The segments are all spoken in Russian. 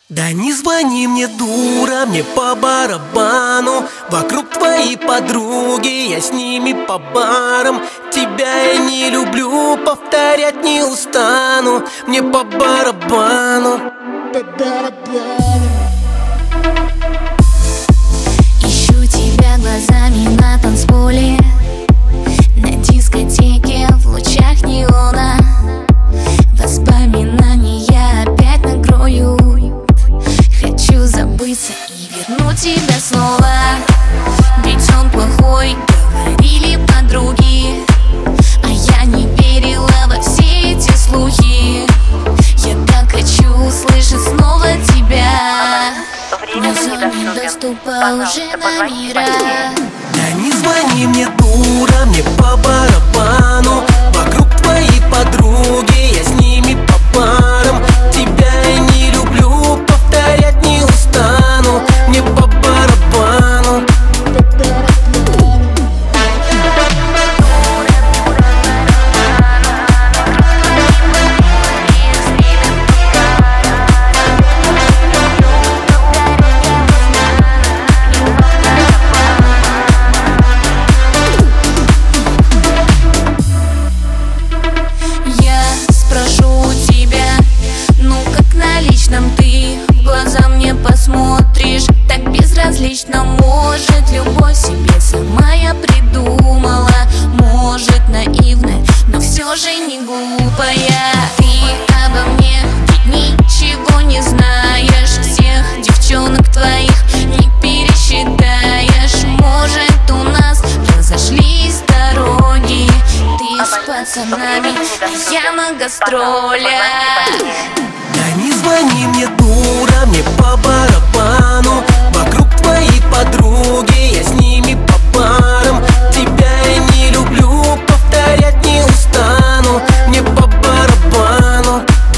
Да не звони мне, дура, мне по барабану. Вокруг твои подруги, я с ними по барам. Тебя я не люблю, повторять не устану. Мне по барабану. Ищу тебя глазами на танцполе, на дискотеке в лучах неона. Воспоминания опять накроют. Хочу забыться и вернуть тебя снова. Ведь он плохой, говорили подруги, а я не верила во все эти слухи. Я так хочу услышать снова тебя, но зона доступа уже номера. Да не звони мне, дура, мне по барабану. Вокруг твои подруги, я с ними по парам. Тебя я не люблю, повторять не устану. Мне по барабану. Ты в глаза мне посмотришь так безразлично. Может, любовь себе сама я придумала. Может, наивная, но все же не глупая. Ты обо мне ведь ничего не знаешь. Всех девчонок твоих не пересчитаешь. Может, у нас разошлись дороги. Ты с пацанами, а я на гастролях. Да не звони мне, дура, мне по барабану. Вокруг твои подруги, я с ними по парам. Тебя я не люблю, повторять не устану. Мне по барабану.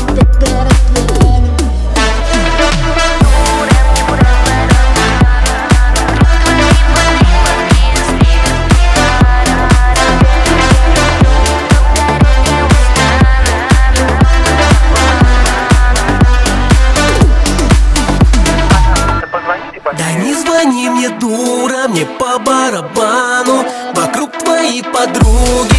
Да не звони мне, дура, мне по барабану. Вокруг твои подруги,